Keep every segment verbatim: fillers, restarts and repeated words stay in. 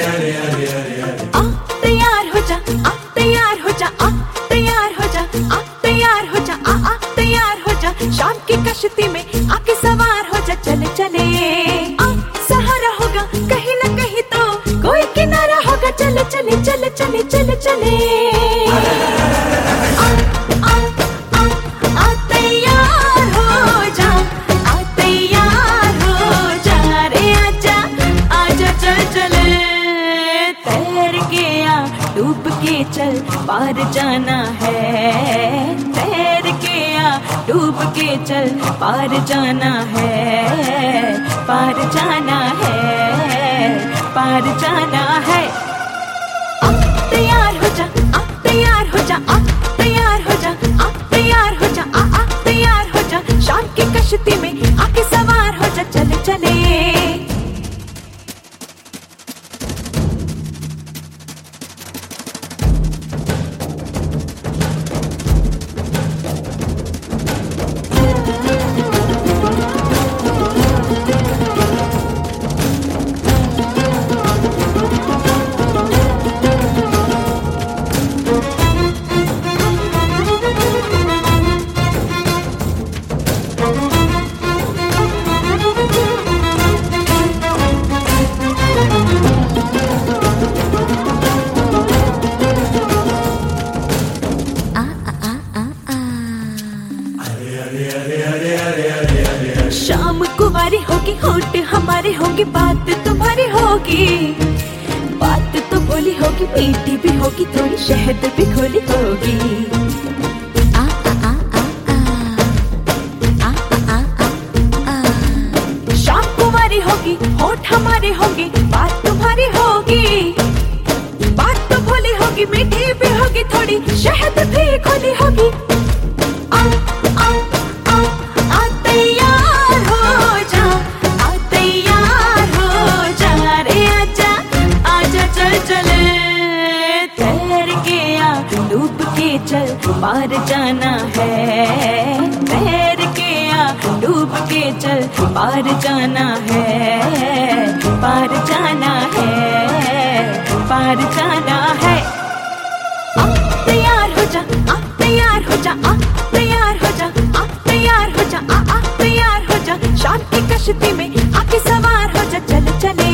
आ तैयार हो जा, आ तैयार हो जा, आ तैयार हो जा, आ तैयार हो जा, आ आ तैयार हो जा। शाम की कश्ती में आके सवार हो जा, चले चले आ सहारा होगा कहीं ना कहीं तो कोई किनारा होगा। चले चले चले चले चले चले आ आ आ आ तैयार हो जा, आ तैयार हो जा रे आजा आजा चल चले। तैर के आ डूब के चल पार जाना है, तैर के आ डूब के चल पार जाना है, पार जाना है, पार जाना है। आ तैयार हो जा, आ तैयार हो जा, आ तैयार हो जा, आ तैयार हो जा, आ आ तैयार हो जा। शाम की कश्ती में आके सवार हो जा, चले चले शाम कुंवारी होगी, होठ हमारे होंगे, बात तुम्हारी होगी, बात तो बोली होगी, मीठी भी होगी, थोड़ी शहद भी घोली होगी। आ आ आ आ आ आ आ आ शाम कुंवारी होगी, होठ हमारे होंगे, बात तुम्हारी होगी, बात तो बोली होगी, मीठी भी होगी, थोड़ी शहद भी घोली होगी। आ आ आ आ तैयार हो जा, आ तैयार हो जा रे आजा आजा चल चले। तैर के आ डूब के चल पार जाना है, तैर के आ डूब के चल पार जाना है, पार जाना है, पार जाना है। आ तैयार हो जा, आ तैयार हो जा, आ तैयार हो जा, आ तैयार हो जा, आ आ तैयार हो जा। शाम की कश्ती में आके सवार हो जा, चले चले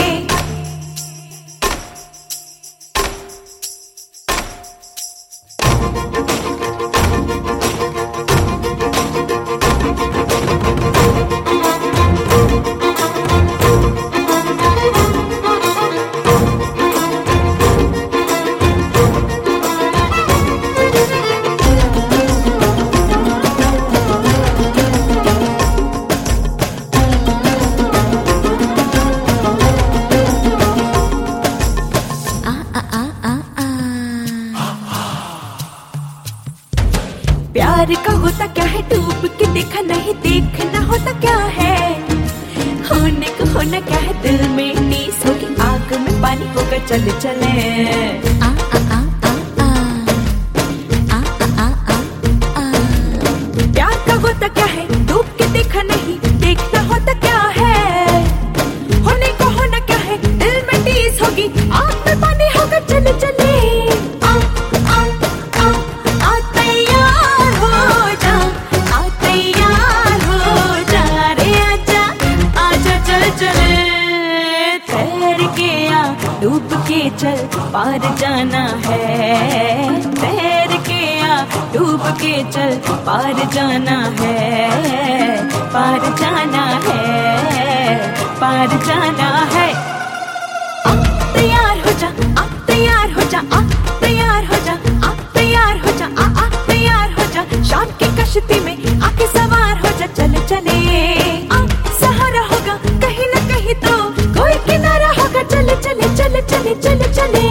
प्यार का होता क्या है, डूब के देखा नहीं, देखना होता क्या है, होने को होना क्या है, दिल में टीस होगी, आग में पानी होगा, चले चले आ आ आ आ आ आ आ आ प्यार का होता क्या है, डूब के देखा नहीं, देखना होता क्या है, होने को होना क्या है, दिल में टीस होगी, आग में पानी होगा, चले चले आ आ आ आ तैयार हो जा, आ तैयार हो जा रे आजा आजा चल चले। तैर के आ डूब के चल पार जाना है, तैर के आ डूब के चल पार जाना है, पार जाना है, पार जाना है। आ तैयार हो जा, आ तैयार हो जा, आ तैयार हो जा, आ तैयार हो जा, आ आ तैयार हो जा। शाम की कश्ती में आके सवार हो जा, चले चले आ सहारा होगा कहीं ना कहीं तो कोई किनारा होगा। चले चले चले चले चले चले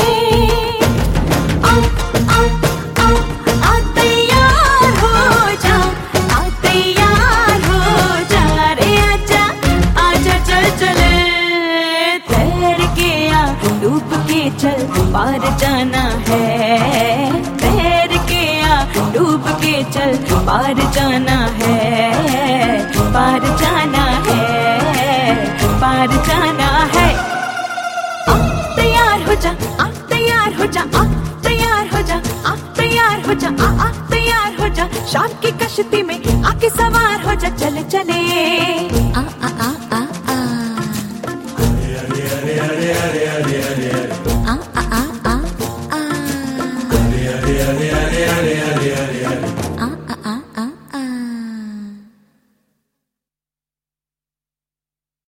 आ आ आ आ तैयार हो जा, आ तैयार हो जा रे आजा आजा चल चले। तैर के आ डूब के चल पार जाना है, तैर के आ डूब के चल पार जाना है, पार जाना है, पार जाना है। जा, आ तैयार हो जा, आ तैयार हो जा, आ तैयार हो जा, आ आ तैयार हो जा, शाम की कश्ती में आके सवार हो जा, चले चले आ आ आ आ आ। अरे अरे अरे अरे अरे